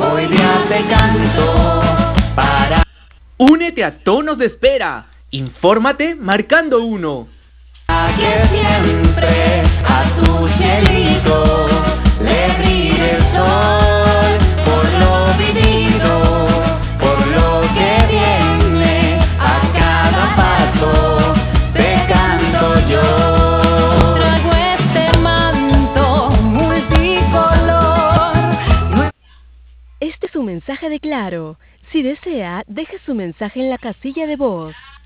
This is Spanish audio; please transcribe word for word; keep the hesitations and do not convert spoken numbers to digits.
Hoy día te canto para Únete a Tonos de Espera. Infórmate marcando uno. que siempre a tu cielito le brille el sol por lo vivido, por lo que viene a cada paso. Te canto yo. Traigo este manto multicolor. Este es un mensaje de Claro. Si desea, deje su mensaje en la casilla de voz.